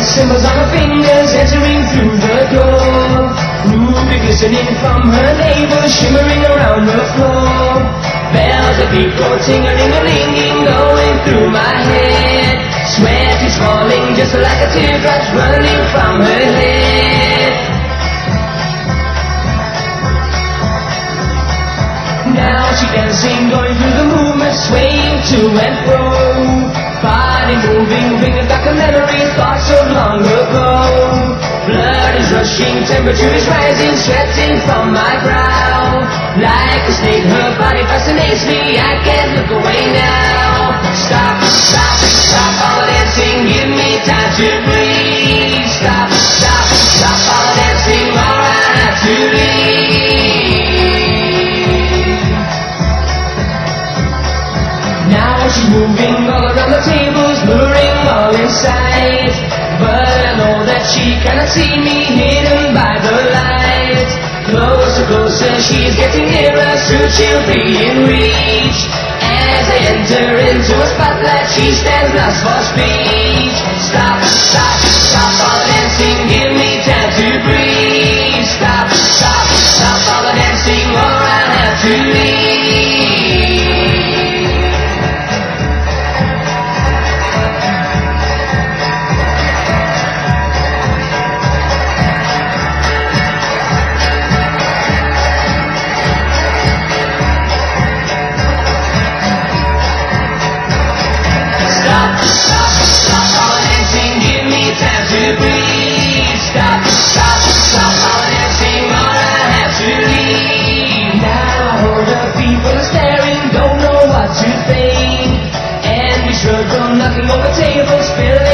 symbols on her fingers entering through the door. Ruby glistening from her navel, shimmering around the floor. Bells that beat go ting-a-ling-a-linging, going through my head. Sweat is falling just like a teardrop's running from her head. Now she dancing, going through the movement, swaying to and fro. Body moving, bringing back a memory, thoughts of long ago. Blood is rushing, temperature is rising, sweating from my brow. Like a snake, her body fascinates me, I can't look away now. Stop, stop, stop all the dancing, give me time to breathe. Stop, stop, stop all the dancing, or I have to leave. Now she's moving all around the tables, luring all inside. But I know that she cannot see me, hidden by the light. Closer, closer, she's getting nearer, soon she'll be in reach. As I enter into a spotlight, she stands lost for speech. Stop, stop, stop all the dancing, give me time to breathe. Stop, stop, stop all the dancing, or I'll have to leave. Knocking over tables, spilling